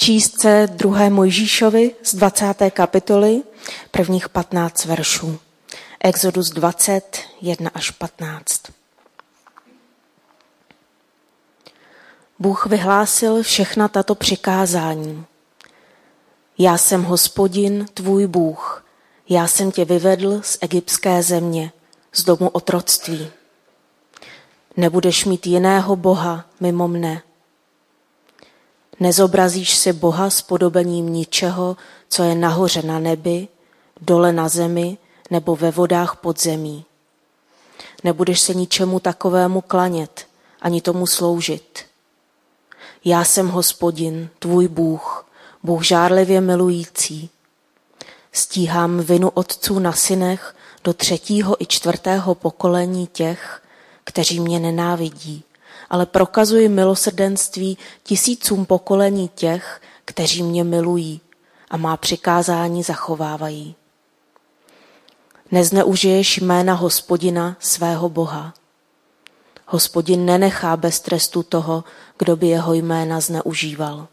číst se 2. Mojžíšovi z 20. kapitoly, prvních 15 veršů. Exodus 20, 1 až 15. Bůh vyhlásil všechna tato přikázání. Já jsem Hospodin, tvůj Bůh. Já jsem tě vyvedl z egyptské země, z domu otroctví. Nebudeš mít jiného boha mimo mne. Nezobrazíš si boha s podobením ničeho, co je nahoře na nebi, dole na zemi nebo ve vodách pod zemí. Nebudeš se ničemu takovému klanět, ani tomu sloužit. Já jsem Hospodin, tvůj Bůh, Bůh žárlivě milující. Stíhám vinu otců na synech do 3. i 4. pokolení těch, kteří mě nenávidí, ale prokazuji milosrdenství tisícům pokolení těch, kteří mě milují a má přikázání zachovávají. Nezneužiješ jména Hospodina, svého Boha. Hospodin nenechá bez trestu toho, kdo by jeho jména zneužíval.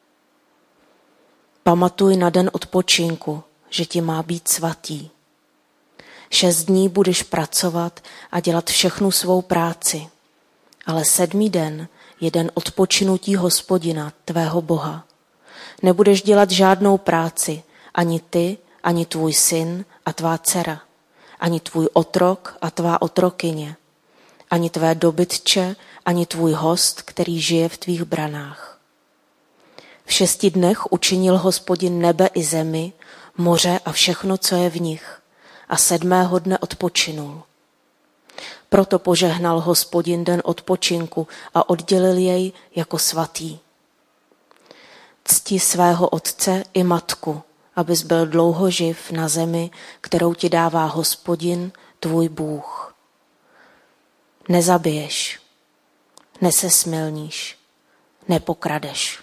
Pamatuj na den odpočinku, že ti má být svatý. 6 dní budeš pracovat a dělat všechnu svou práci, ale 7. den je den odpočinutí Hospodina, tvého Boha. Nebudeš dělat žádnou práci, ani ty, ani tvůj syn a tvá dcera, ani tvůj otrok a tvá otrokyně, ani tvé dobytče, ani tvůj host, který žije v tvých branách. V 6 dnech učinil Hospodin nebe i zemi, moře a všechno, co je v nich, a 7. dne odpočinul. Proto požehnal Hospodin den odpočinku a oddělil jej jako svatý. Cti svého otce i matku, abys byl dlouho živ na zemi, kterou ti dává Hospodin, tvůj Bůh. Nezabiješ, nesesmilníš, nepokradeš.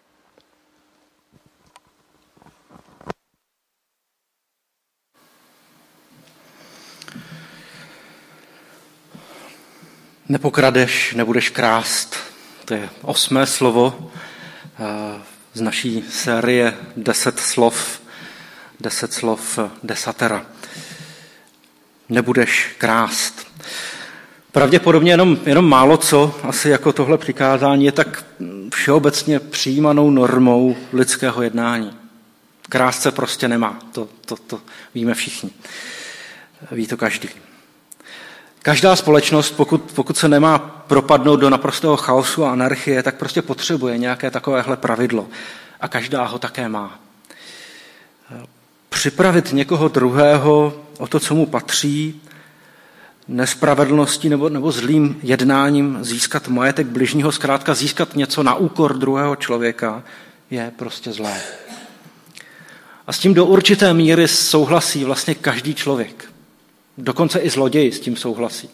Nepokradeš, nebudeš krást. To je 8. slovo z naší série 10 slov desatera. Nebudeš krást. Pravděpodobně jenom málo co, asi jako tohle přikázání, je tak všeobecně přijímanou normou lidského jednání. Krást se prostě nemá, to víme všichni. Ví to každý. Každá společnost, pokud se nemá propadnout do naprostého chaosu a anarchie, tak prostě potřebuje nějaké takovéhle pravidlo. A každá ho také má. Připravit někoho druhého o to, co mu patří, nespravedlností nebo zlým jednáním získat majetek bližního, zkrátka získat něco na úkor druhého člověka, je prostě zlé. A s tím do určité míry souhlasí vlastně každý člověk. Dokonce i zloději s tím souhlasí.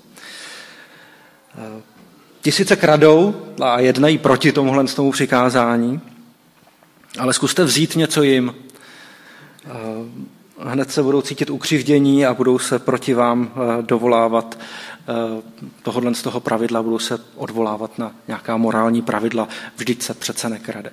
Ti sice kradou a jednají proti tomuhle přikázání, ale zkuste vzít něco jim. Hned se budou cítit ukřivdění a budou se proti vám dovolávat tohodle z toho pravidla, budou se odvolávat na nějaká morální pravidla. Vždyť se přece nekrade.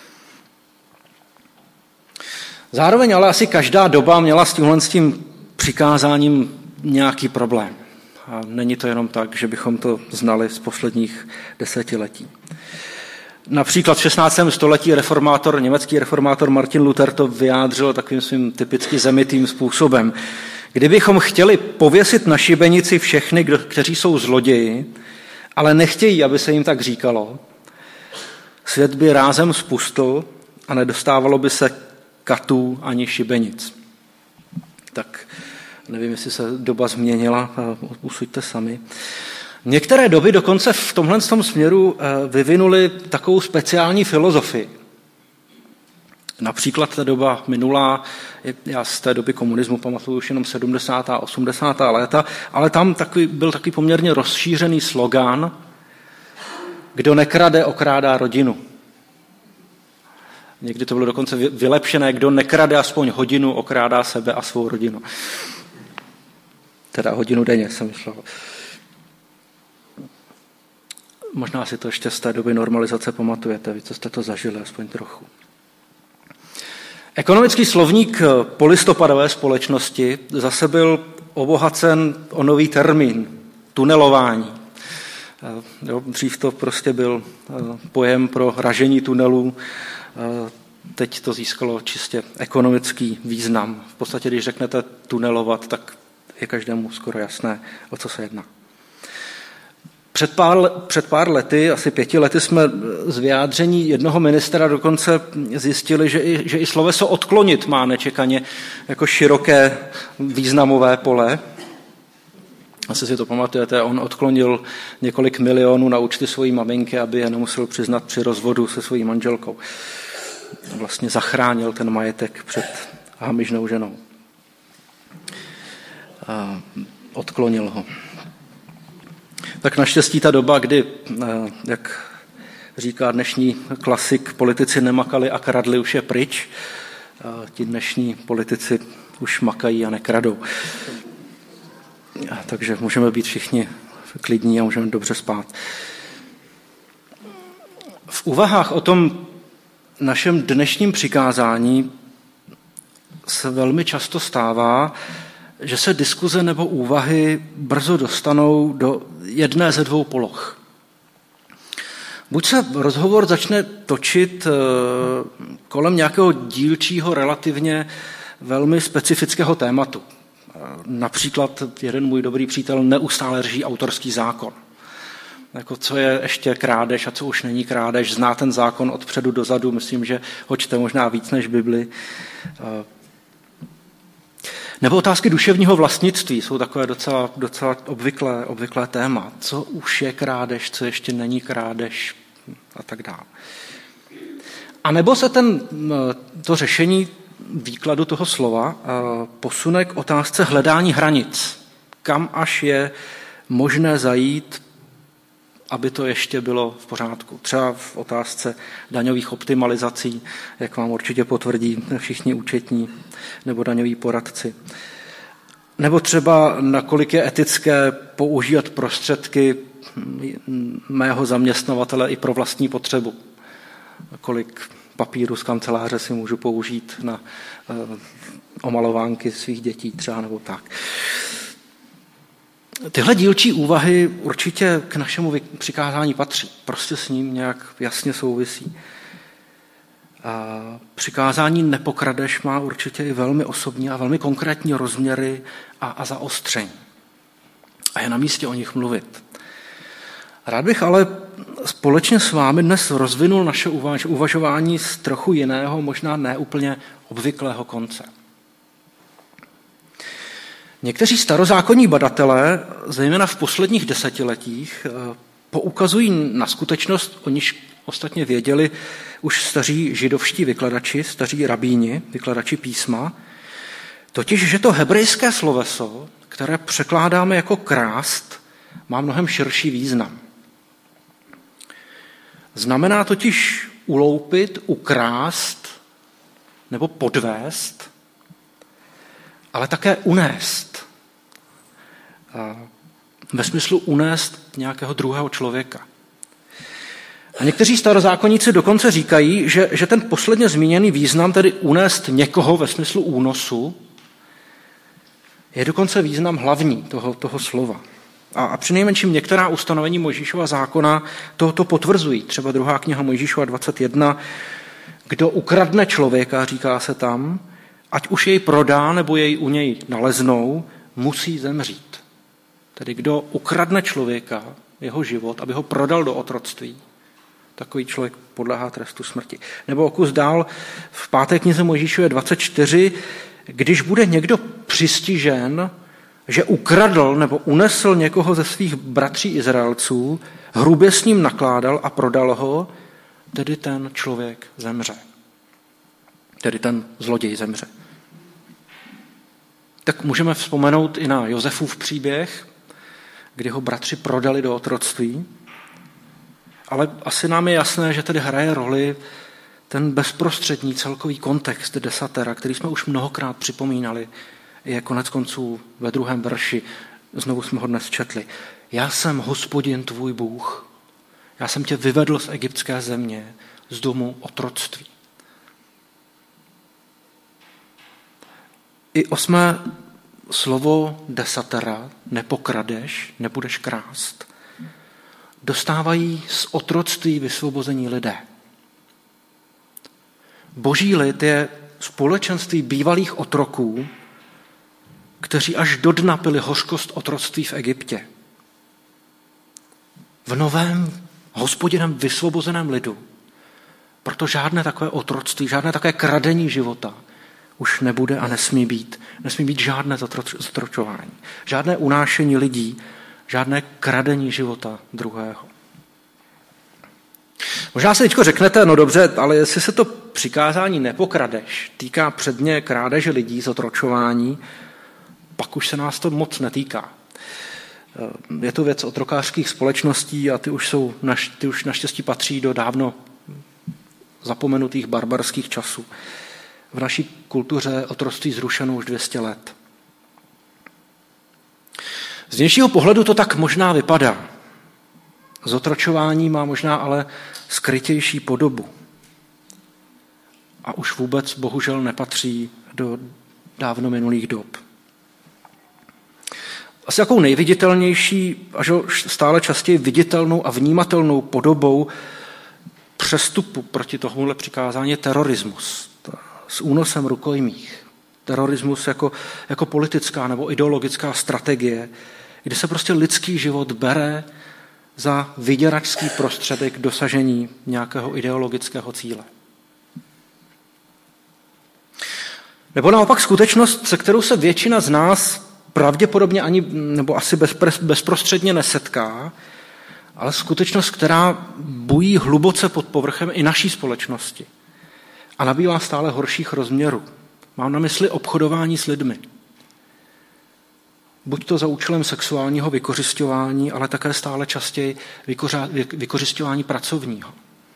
Zároveň ale asi každá doba měla s tím přikázáním nějaký problém. A není to jenom tak, že bychom to znali z posledních desetiletí. Například v 16. století německý reformátor Martin Luther to vyjádřil takovým svým typicky zemitým způsobem. Kdybychom chtěli pověsit na šibenici všechny, kteří jsou zloději, ale nechtějí, aby se jim tak říkalo, svět by rázem spustl a nedostávalo by se katů ani šibenic. Tak nevím, jestli se doba změnila, usuďte sami. Některé doby dokonce v tomhle směru vyvinuli takovou speciální filozofii. Například ta doba minulá, já z té doby komunismu pamatuju už jenom 70. a 80. léta, ale tam byl takový poměrně rozšířený slogán: kdo nekrade, okrádá rodinu. Někdy to bylo dokonce vylepšené: kdo nekrade aspoň hodinu, okrádá sebe a svou rodinu. Teda hodinu denně, jsem myslel. Možná si to ještě z té doby normalizace pamatujete, vy, co jste to zažili, aspoň trochu. Ekonomický slovník polistopadové společnosti zase byl obohacen o nový termín, tunelování. Dřív to prostě byl pojem pro ražení tunelů, teď to získalo čistě ekonomický význam. V podstatě, když řeknete tunelovat, tak je každému skoro jasné, o co se jedná. Před pár lety, asi 5 lety, jsme z vyjádření jednoho ministra dokonce zjistili, že i sloveso odklonit má nečekaně jako široké významové pole. Asi si to pamatujete, on odklonil několik milionů na účty svojí maminky, aby je nemusel přiznat při rozvodu se svojí manželkou. Vlastně zachránil ten majetek před hamižnou ženou. A odklonil ho. Tak naštěstí ta doba, kdy, jak říká dnešní klasik, politici nemakali a kradli, už je pryč. Ti dnešní politici už makají a nekradou. Takže můžeme být všichni klidní a můžeme dobře spát. V úvahách o tom našem dnešním přikázání se velmi často stává, že se diskuze nebo úvahy brzo dostanou do jedné ze 2 poloh. Buď se rozhovor začne točit kolem nějakého dílčího, relativně velmi specifického tématu. Například jeden můj dobrý přítel neustále řeší autorský zákon. Jako co je ještě krádež a co už není krádež. Zná ten zákon od předu do zadu, myslím, že ho čte možná víc než Bibli. Nebo otázky duševního vlastnictví jsou takové docela obvyklé téma. Co už je krádež, co ještě není krádež a tak dále. A nebo se to řešení výkladu toho slova posune k otázce hledání hranic. Kam až je možné zajít, aby to ještě bylo v pořádku. Třeba v otázce daňových optimalizací, jak vám určitě potvrdí všichni účetní nebo daňoví poradci. Nebo třeba nakolik je etické používat prostředky mého zaměstnavatele i pro vlastní potřebu. Kolik papíru z kanceláře si můžu použít na omalovánky svých dětí třeba nebo tak. Tyhle dílčí úvahy určitě k našemu přikázání patří. Prostě s ním nějak jasně souvisí. A přikázání nepokradeš má určitě i velmi osobní a velmi konkrétní rozměry a zaostření. A je na místě o nich mluvit. Rád bych ale společně s vámi dnes rozvinul naše uvažování z trochu jiného, možná neúplně obvyklého konce. Někteří starozákonní badatelé, zejména v posledních desetiletích, poukazují na skutečnost, o níž ostatně věděli už staří židovští vykladači, staří rabíni, vykladači písma, totiž, že to hebrejské sloveso, které překládáme jako krást, má mnohem širší význam. Znamená totiž uloupit, ukrást nebo podvést, ale také unést. Ve smyslu unést nějakého druhého člověka. A někteří starozákonníci dokonce říkají, že ten posledně zmíněný význam, tedy unést někoho ve smyslu únosu, je dokonce význam hlavní toho slova. A přinejmenším některá ustanovení Mojžíšova zákona to potvrzují. Třeba 2. kniha Mojžíšova 21. Kdo ukradne člověka, říká se tam, ať už jej prodá, nebo jej u něj naleznou, musí zemřít. Tedy kdo ukradne člověka, jeho život, aby ho prodal do otroctví, takový člověk podléhá trestu smrti. Nebo o kus dál v 5. knize Mojžíšově 24, když bude někdo přistižen, že ukradl nebo unesl někoho ze svých bratří Izraelců, hrubě s ním nakládal a prodal ho, tedy ten člověk zemře. Tedy ten zloděj zemře. Tak můžeme vzpomenout i na Josefův příběh, kdy ho bratři prodali do otroctví, ale asi nám je jasné, že tedy hraje roli ten bezprostřední celkový kontext desatera, který jsme už mnohokrát připomínali, je konec konců ve 2. verši, znovu jsme ho dnes četli. Já jsem Hospodin tvůj Bůh, já jsem tě vyvedl z egyptské země, z domu otroctví. I 8. slovo desatera, nepokradeš, nebudeš krást, dostávají z otroctví vysvobození lidé. Boží lid je společenství bývalých otroků, kteří až do dna pili hořkost otroctví v Egyptě. V novém Hospodinem vysvobozeném lidu proto žádné takové otroctví, žádné takové kradení života už nebude a nesmí být. Nesmí být žádné zotročování, žádné unášení lidí, žádné kradení života druhého. Možná si teďko řeknete, no dobře, ale jestli se to přikázání nepokradeš týká předně krádeže lidí, zotročování, pak už se nás to moc netýká. Je to věc otrokářských společností a ty už naštěstí patří do dávno zapomenutých barbarských časů. V naší kultuře otroctví zrušeno už 200 let. Z vnějšího pohledu to tak možná vypadá. Zotročování má možná ale skrytější podobu. A už vůbec bohužel nepatří do dávno minulých dob. Asi jakou nejviditelnější, až stále častěji viditelnou a vnímatelnou podobou přestupu proti tomuhle přikázání je terorismus s únosem rukojmích. Terorismus jako politická nebo ideologická strategie, kde se prostě lidský život bere za vyděračský prostředek k dosažení nějakého ideologického cíle. Nebo naopak skutečnost, se kterou se většina z nás pravděpodobně ani, nebo asi bezprostředně nesetká, ale skutečnost, která bují hluboce pod povrchem i naší společnosti a nabývá stále horších rozměrů. Mám na mysli obchodování s lidmi. Buď to za účelem sexuálního vykořisťování, ale také stále častěji vykořisťování pracovního.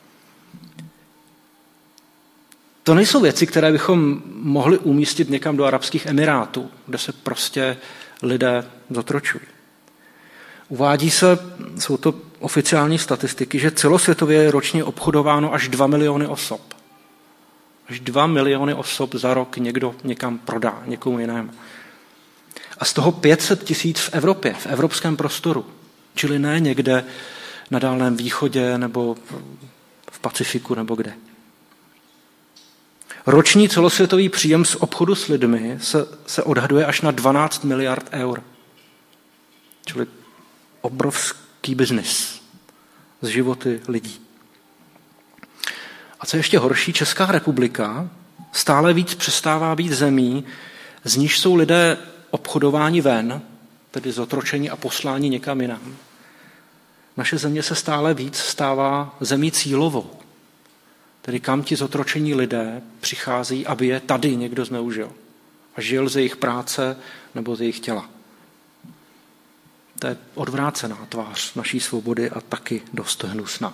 To nejsou věci, které bychom mohli umístit někam do Arabských Emirátů, kde se prostě lidé zotročují. Uvádí se, jsou to oficiální statistiky, že celosvětově je ročně obchodováno až 2 miliony osob. Až 2 miliony osob za rok někdo někam prodá, někomu jinému. A z toho 500 000 v Evropě, v evropském prostoru. Čili ne někde na Dálném východě nebo v Pacifiku nebo kde. Roční celosvětový příjem z obchodu s lidmi se odhaduje až na 12 miliard eur. Čili obrovský biznis z životy lidí. A co ještě horší, Česká republika stále víc přestává být zemí, z níž jsou lidé obchodováni ven, tedy zotročení a poslání někam jinam. Naše země se stále víc stává zemí cílovou, tedy kam ti zotročení lidé přichází, aby je tady někdo zneužil a žil z jejich práce nebo z jejich těla. To je odvrácená tvář naší svobody a taky dost hnusná.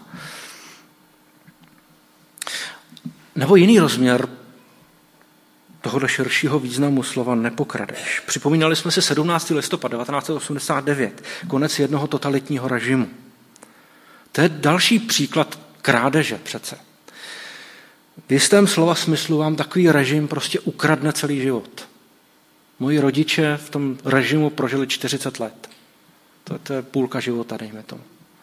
Nebo jiný rozměr tohoto širšího významu slova nepokradeš. Připomínali jsme si 17. listopad 1989, konec jednoho totalitního režimu. To je další příklad krádeže přece. V jistém slova smyslu vám takový režim prostě ukradne celý život. Moji rodiče v tom režimu prožili 40 let. To je půlka života, dejme tomu.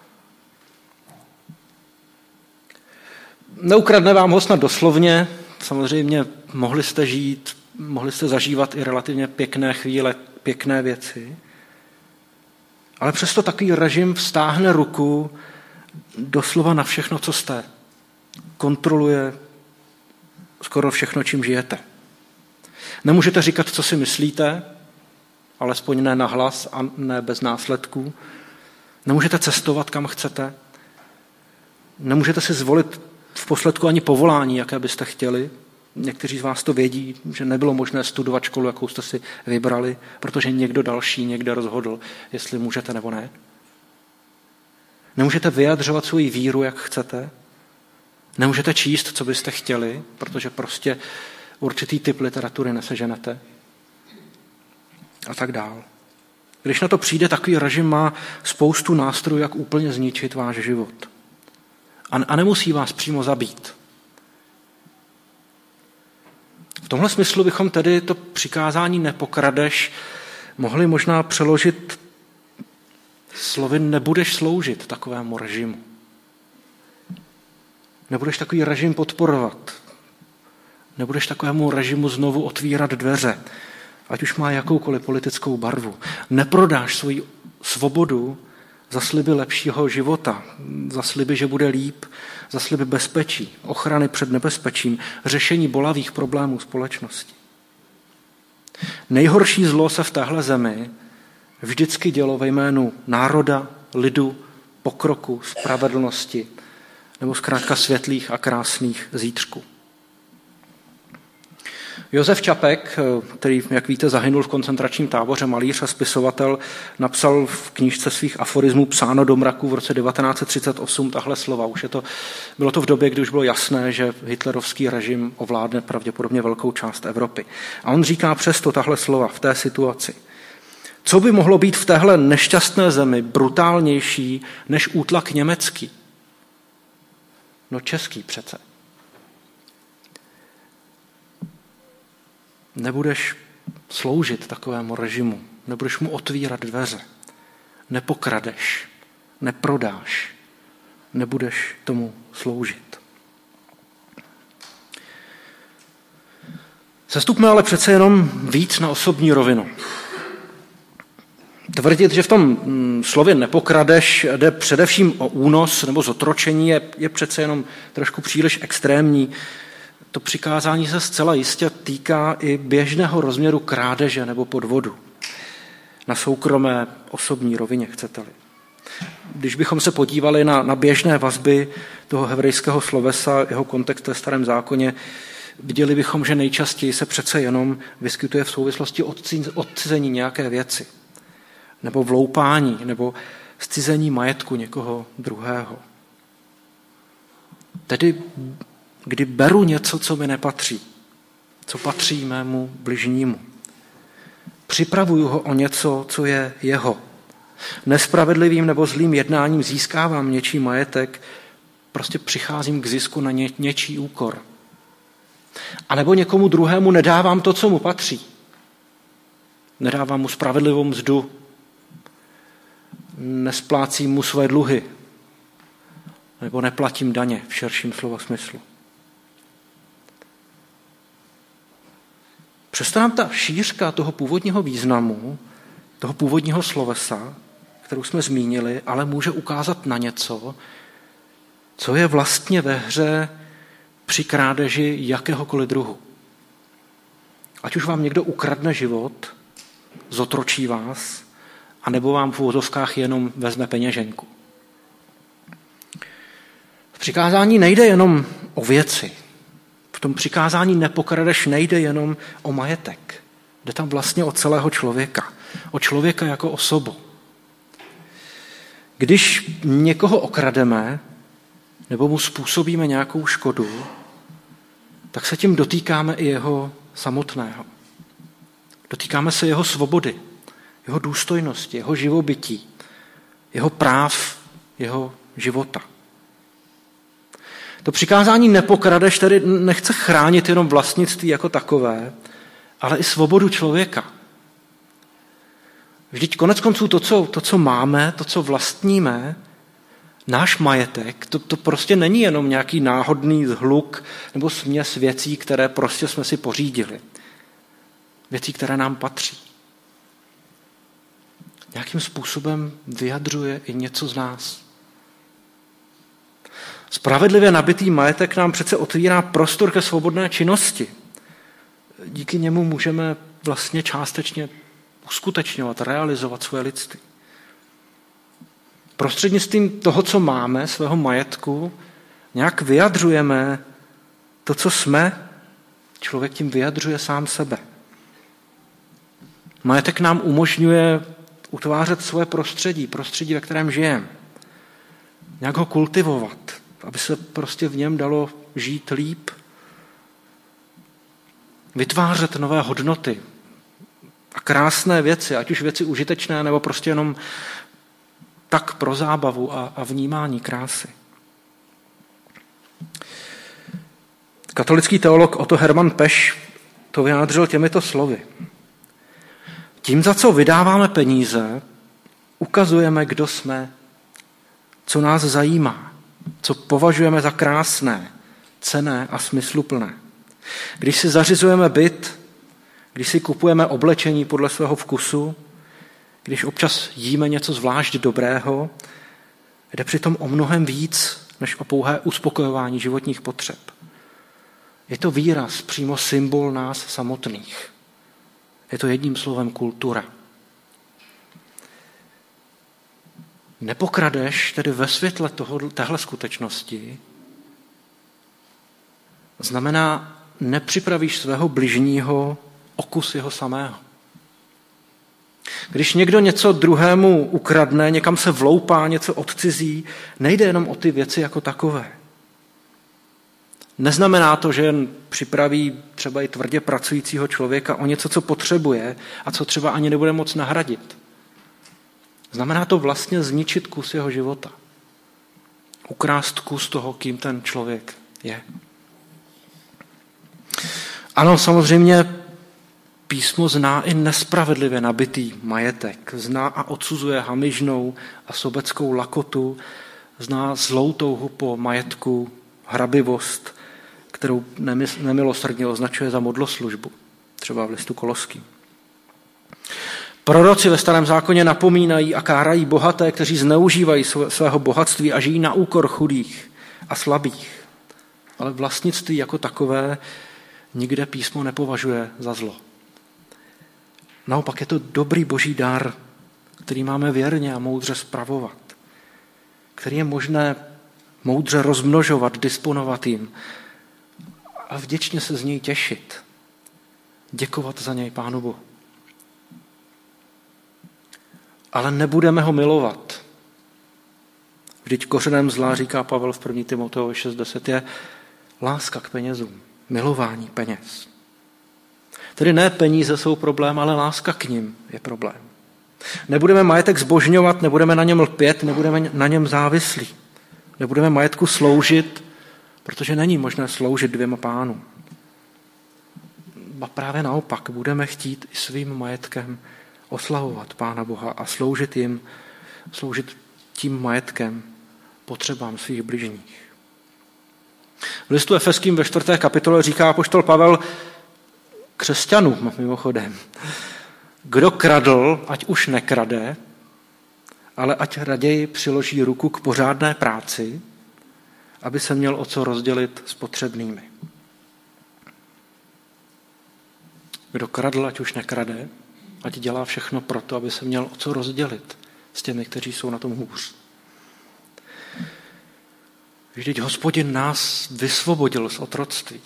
Neukradne vám ho snad doslovně, samozřejmě mohli jste žít, mohli jste zažívat i relativně pěkné chvíle, pěkné věci, ale přesto takový režim vztáhne ruku doslova na všechno, co jste. Kontroluje skoro všechno, čím žijete. Nemůžete říkat, co si myslíte, alespoň ne nahlas a ne bez následků. Nemůžete cestovat, kam chcete. Nemůžete si zvolit v posledku ani povolání, jaké byste chtěli. Někteří z vás to vědí, že nebylo možné studovat školu, jakou jste si vybrali, protože někdo další někde rozhodl, jestli můžete nebo ne. Nemůžete vyjadřovat svou víru, jak chcete. Nemůžete číst, co byste chtěli, protože prostě určitý typ literatury neseženete. A tak dál. Když na to přijde, takový režim má spoustu nástrojů, jak úplně zničit váš život. A nemusí vás přímo zabít. V tomhle smyslu bychom tedy to přikázání nepokradeš mohli možná přeložit slovy nebudeš sloužit takovému režimu. Nebudeš takový režim podporovat. Nebudeš takovému režimu znovu otvírat dveře, ať už má jakoukoliv politickou barvu. Neprodáš svoji svobodu za sliby lepšího života, za sliby, že bude líp, za sliby bezpečí, ochrany před nebezpečím, řešení bolavých problémů společnosti. Nejhorší zlo se v téhle zemi vždycky dělo ve jménu národa, lidu, pokroku, spravedlnosti nebo zkrátka světlých a krásných zítřků. Josef Čapek, který, jak víte, zahynul v koncentračním táboře, malíř a spisovatel, napsal v knížce svých aforismů Psáno do mraku v roce 1938 tahle slova. Bylo to v době, kdy už bylo jasné, že hitlerovský režim ovládne pravděpodobně velkou část Evropy. A on říká přesto tahle slova v té situaci. Co by mohlo být v téhle nešťastné zemi brutálnější než útlak německý? No český přece. Nebudeš sloužit takovému režimu, nebudeš mu otvírat dveře, nepokradeš, neprodáš, nebudeš tomu sloužit. Sestupme ale přece jenom víc na osobní rovinu. Tvrdit, že v tom slově nepokradeš jde především o únos nebo zotročení, je přece jenom trošku příliš extrémní. To přikázání se zcela jistě týká i běžného rozměru krádeže nebo podvodu. Na soukromé osobní rovině, chcete-li. Když bychom se podívali na běžné vazby toho hebrejského slovesa, jeho kontext ve Starém zákoně, viděli bychom, že nejčastěji se přece jenom vyskytuje v souvislosti odcizení nějaké věci, nebo vloupání, nebo zcizení majetku někoho druhého. Tedy kdy beru něco, co mi nepatří, co patří mému bližnímu. Připravuju ho o něco, co je jeho. Nespravedlivým nebo zlým jednáním získávám něčí majetek, prostě přicházím k zisku na něčí úkor. A nebo někomu druhému nedávám to, co mu patří. Nedávám mu spravedlivou mzdu, nesplácím mu své dluhy, nebo neplatím daně v širším slova smyslu. Přesto nám ta šířka toho původního významu, toho původního slovesa, kterou jsme zmínili, ale může ukázat na něco, co je vlastně ve hře při krádeži jakéhokoliv druhu. Ať už vám někdo ukradne život, zotročí vás, anebo vám v uvozovkách jenom vezme peněženku. V přikázání nejde jenom o věci. V tom přikázání nepokradeš nejde jenom o majetek. Jde tam vlastně o celého člověka. O člověka jako osobu. Když někoho okrademe nebo mu způsobíme nějakou škodu, tak se tím dotýkáme i jeho samotného. Dotýkáme se jeho svobody, jeho důstojnosti, jeho živobytí, jeho práv, jeho života. To přikázání nepokradeš tedy nechce chránit jenom vlastnictví jako takové, ale i svobodu člověka. Vždyť konec konců to, co máme, to, co vlastníme, náš majetek, to prostě není jenom nějaký náhodný zhluk nebo směs věcí, které prostě jsme si pořídili. Věcí, které nám patří. Nějakým způsobem vyjadřuje i něco z nás. Spravedlivě nabitý majetek nám přece otvírá prostor ke svobodné činnosti. Díky němu můžeme vlastně částečně uskutečňovat, realizovat svoje lidství. Prostřednictvím toho, co máme, svého majetku, nějak vyjadřujeme to, co jsme. Člověk tím vyjadřuje sám sebe. Majetek nám umožňuje utvářet svoje prostředí, ve kterém žijeme. Nějak ho kultivovat, aby se prostě v něm dalo žít líp. Vytvářet nové hodnoty a krásné věci, ať už věci užitečné, nebo prostě jenom tak pro zábavu a vnímání krásy. Katolický teolog Otto Hermann Peš to vyjádřil těmito slovy. Tím, za co vydáváme peníze, ukazujeme, kdo jsme, co nás zajímá, co považujeme za krásné, cenné a smysluplné. Když si zařizujeme byt, když si kupujeme oblečení podle svého vkusu, když občas jíme něco zvlášť dobrého, jde přitom o mnohem víc, než o pouhé uspokojování životních potřeb. Je to výraz, přímo symbol nás samotných. Je to jedním slovem kultura. Nepokradeš tedy ve světle téhle skutečnosti znamená nepřipravíš svého bližního o kus jeho samého. Když někdo něco druhému ukradne, někam se vloupá, něco odcizí, nejde jenom o ty věci jako takové. Neznamená to, že jen připraví třeba i tvrdě pracujícího člověka o něco, co potřebuje a co třeba ani nebude moc nahradit. Znamená to vlastně zničit kus jeho života. Ukrást kus toho, kým ten člověk je. Ano, samozřejmě písmo zná i nespravedlivě nabitý majetek. Zná a odsuzuje hamižnou a sobeckou lakotu. Zná zlou touhu po majetku, hrabivost, kterou nemilosrdně označuje za modloslužbu. Třeba v listu Koloským. Proroci ve Starém zákoně napomínají a kárají bohaté, kteří zneužívají svého bohatství a žijí na úkor chudých a slabých. Ale vlastnictví jako takové nikde písmo nepovažuje za zlo. Naopak je to dobrý boží dar, který máme věrně a moudře spravovat, který je možné moudře rozmnožovat, disponovat jim a vděčně se z něj těšit, děkovat za něj Pánu Bohu. Ale nebudeme ho milovat. Vždyť kořenem zla, říká Pavel v 1. Timoteovi 6:10, je láska k penězům, milování peněz. Tedy ne peníze jsou problém, ale láska k nim je problém. Nebudeme majetek zbožňovat, nebudeme na něm lpět, nebudeme na něm závislí. Nebudeme majetku sloužit, protože není možné sloužit dvěma pánům. A právě naopak, budeme chtít i svým majetkem oslavovat Pána Boha a sloužit tím majetkem potřebám svých bližních. V listu Efeským ve 4. kapitole říká apoštol Pavel křesťanům mimochodem, kdo kradl, ať už nekrade, ale ať raději přiloží ruku k pořádné práci, aby se měl o co rozdělit s potřebnými. Kdo kradl, ať už nekrade, ať dělá všechno proto, aby se měl o co rozdělit s těmi, kteří jsou na tom hůř. Vždyť Hospodin nás vysvobodil z otroctví.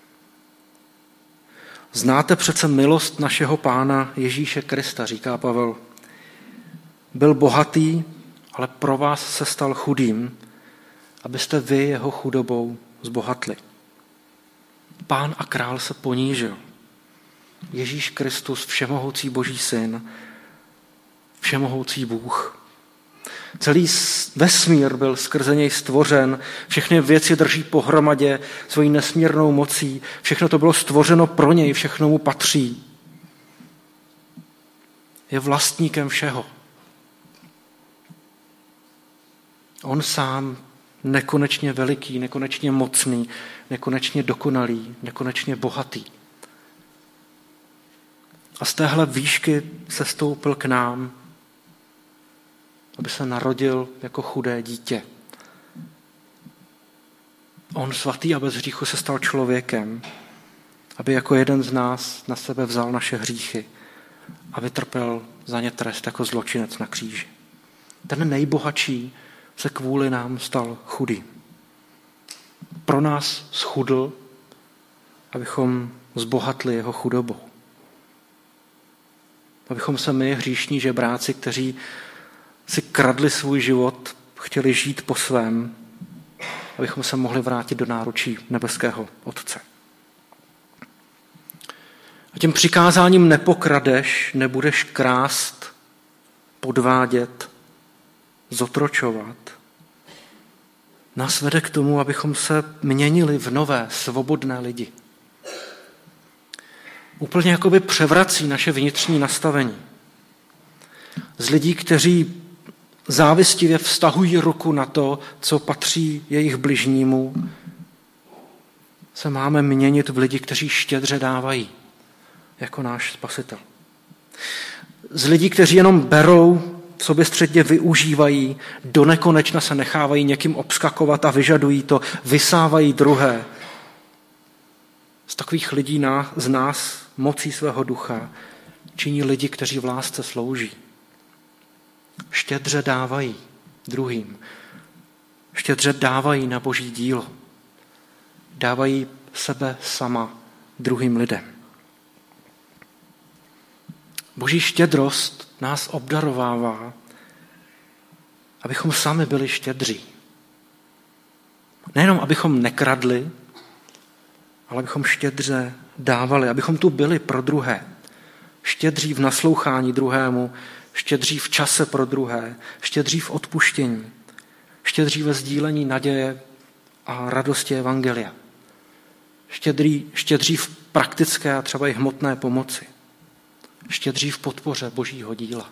Znáte přece milost našeho Pána Ježíše Krista, říká Pavel. Byl bohatý, ale pro vás se stal chudým, abyste vy jeho chudobou zbohatli. Pán a král se ponížil. Ježíš Kristus, všemohoucí Boží syn, všemohoucí Bůh. Celý vesmír byl skrze něj stvořen, všechny věci drží pohromadě svojí nesmírnou mocí, všechno to bylo stvořeno pro něj, všechno mu patří. Je vlastníkem všeho. On sám nekonečně veliký, nekonečně mocný, nekonečně dokonalý, nekonečně bohatý. A z téhle výšky se stoupil k nám, aby se narodil jako chudé dítě. On svatý a bez hříchu se stal člověkem, aby jako jeden z nás na sebe vzal naše hříchy a vytrpěl za ně trest jako zločinec na kříži. Ten nejbohatší se kvůli nám stal chudým. Pro nás schudl, abychom zbohatli jeho chudobou. Abychom se my, hříšní žebráci, kteří si kradli svůj život, chtěli žít po svém, abychom se mohli vrátit do náručí nebeského Otce. A tím přikázáním nepokradeš, nebudeš krást, podvádět, zotročovat, nás vede k tomu, abychom se měnili v nové, svobodné lidi. úplně jakoby převrací naše vnitřní nastavení. Z lidí, kteří závistivě vztahují ruku na to, co patří jejich bližnímu, se máme měnit v lidi, kteří štědře dávají, jako náš Spasitel. Z lidí, kteří jenom berou, soběstředně využívají, do nekonečna se nechávají někým obskakovat a vyžadují to, vysávají druhé. Z takových lidí z nás mocí svého ducha činí lidi, kteří v lásce slouží. Štědře dávají druhým. Štědře dávají na Boží dílo. Dávají sebe sama druhým lidem. Boží štědrost nás obdarovává, abychom sami byli štědří. Nejenom abychom nekradli, ale abychom štědře dávali, abychom tu byli pro druhé. Štědří v naslouchání druhému, štědří v čase pro druhé, štědří v odpuštění, štědří ve sdílení naděje a radosti evangelia. Štědří v praktické a třeba i hmotné pomoci. Štědří v podpoře Božího díla.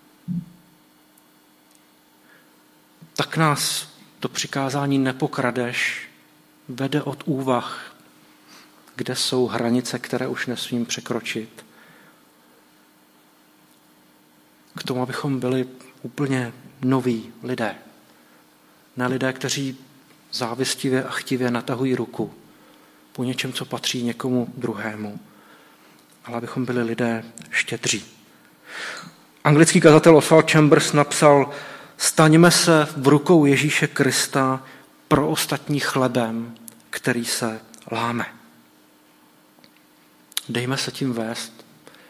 Tak nás to přikázání nepokradeš vede od úvah, kde jsou hranice, které už nesmím překročit, k tomu, abychom byli úplně noví lidé. Ne lidé, kteří závistivě a chtivě natahují ruku po něčem, co patří někomu druhému, ale abychom byli lidé štědří. Anglický kazatel Oswald Chambers napsal: staňme se v rukou Ježíše Krista pro ostatní chlebem, který se láme. Dejme se tím vést,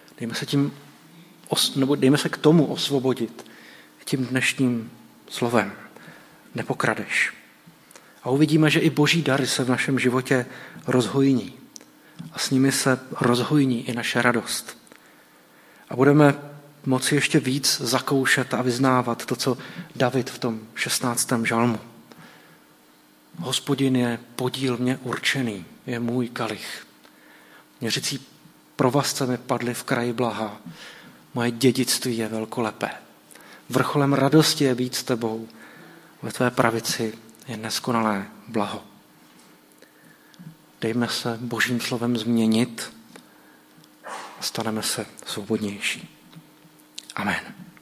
dejme se k tomu osvobodit tím dnešním slovem. Nepokradeš. A uvidíme, že i Boží dary se v našem životě rozhojní. A s nimi se rozhojní i naše radost. A budeme moci ještě víc zakoušet a vyznávat to, co David v tom 16. žalmu. Hospodin je podíl mě určený, je můj kalich. Měřící provazce mi padly v kraji blaha. Moje dědictví je velkolepé. Vrcholem radosti je být s tebou. Ve tvé pravici je neskonalé blaho. Dejme se Božím slovem změnit a staneme se svobodnější. Amen.